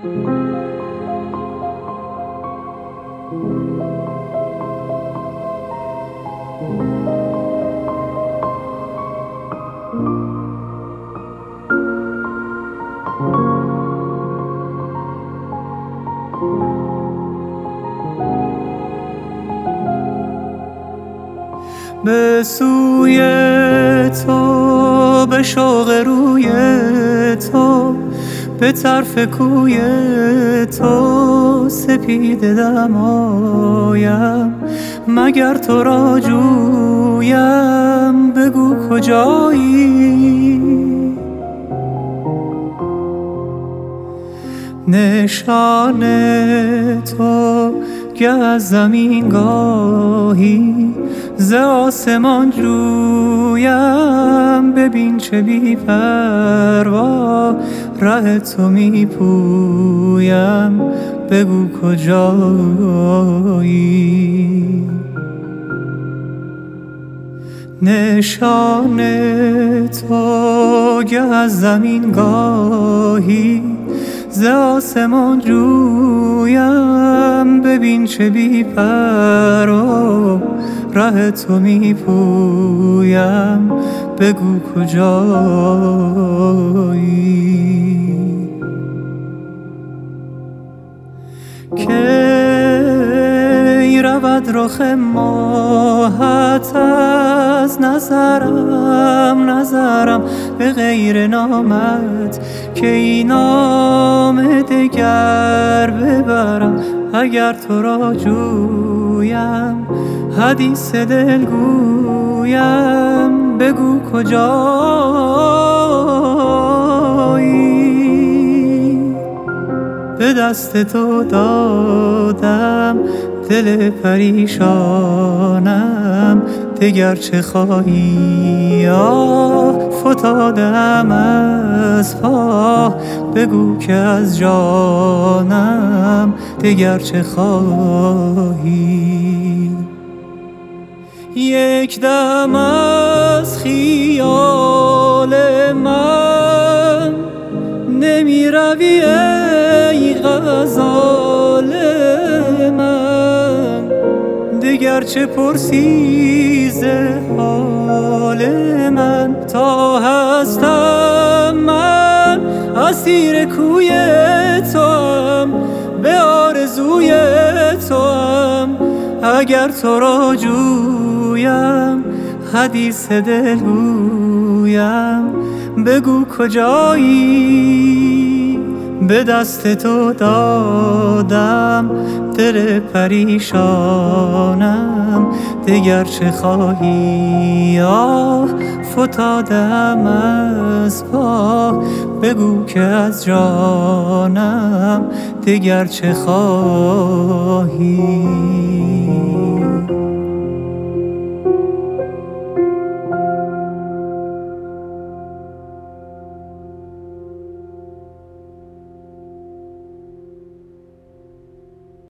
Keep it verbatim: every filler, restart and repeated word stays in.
به سوی تو، به شوق روی تو، به طرف کوی تو سپیده دمایم. مگر تو را جویم، بگو کجایی؟ نشان تو گه از زمین گاهی ز آسمان جویم. ببین چه بی پروا ره تو می پویم، بگو کجایی؟ نشان تو گه از زمین گاهی ز آسمان جویم. ببین چه بی پروا ره تو می پویم، بگو کجایی؟ کی رود رخ ماهت از نظرم، نظرم به غیر نامت، که این نام دگر ببرم. اگر تو را جویم، حدیث دل گویم، بگو کجایی؟ به دست تو دادم دل پریشانم، دگر چه خواهی؟ آه فتادم از پا، بگو که از جانم دگر چه خواهی؟ یک دم از خیال من نمی روی ای غزال من، دگر چه پرسی ز حال من؟ تا هستم من اسیر کوی توام، به آرزوی توام. اگر تو را جویم، حدیث دل گویم، بگو کجایی؟ به دست تو دادم دل پریشانم، دگر چه خواهی؟ آه فتادم از پا، بگو که از جانم دگر چه خواهی؟